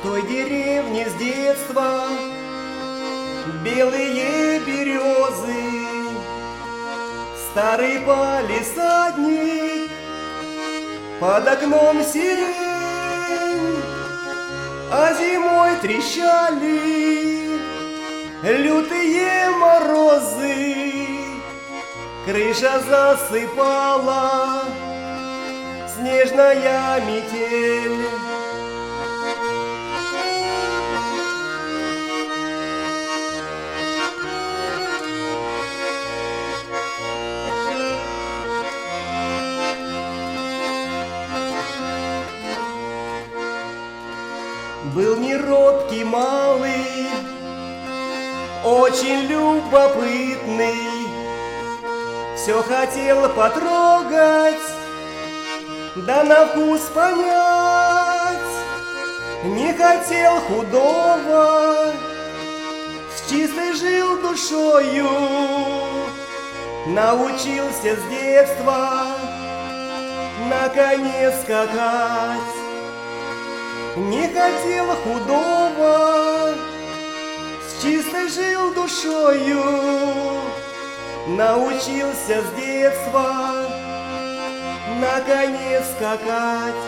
В той деревне с детства белые березы, старый палисадник, под окном сирень, а зимой трещали лютые морозы, крыша засыпала, снежная метель. Был неробкий малый, очень любопытный, все хотел потрогать, да на вкус понять, не хотел худого, с чистой жил душою, научился с детства на коне скакать. Не хотел худого, с чистой жил душою, научился с детства на коне скакать.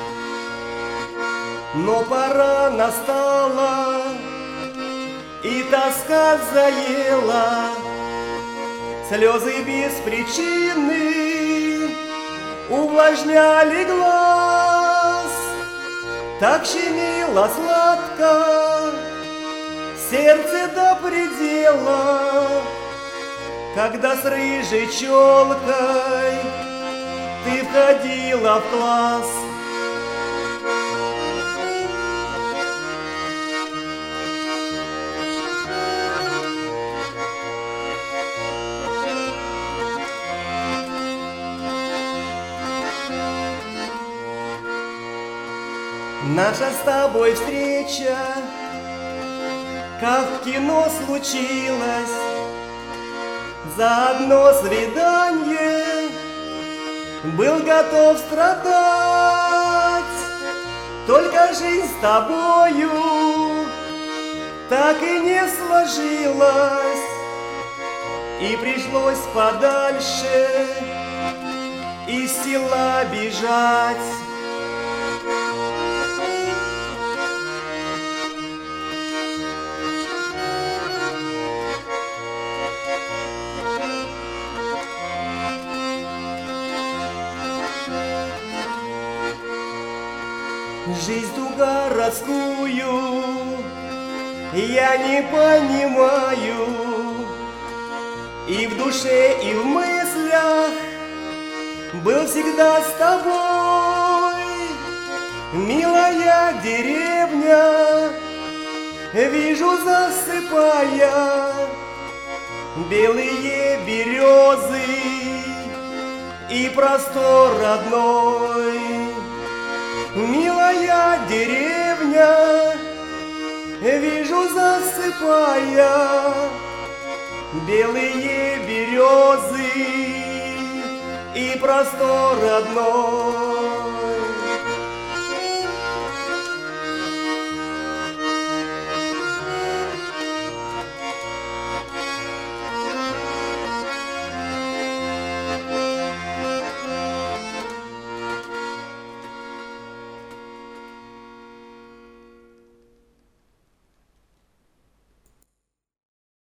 Но пора настала, и тоска заела, слезы без причины увлажняли глаз. Так щемило сладко сердце до предела, когда с рыжей челкой ты входила в класс. Наша с тобой встреча, как в кино случилась, за одно свидание был готов страдать. Только жизнь с тобою так и не сложилась, и пришлось подальше из села бежать. Жизнь ту городскую я не понимаю, и в душе, и в мыслях был всегда с тобой. Милая деревня, вижу, засыпая, белые березы и простор родной. Милая деревня, вижу, засыпая, белые березы и простор родной.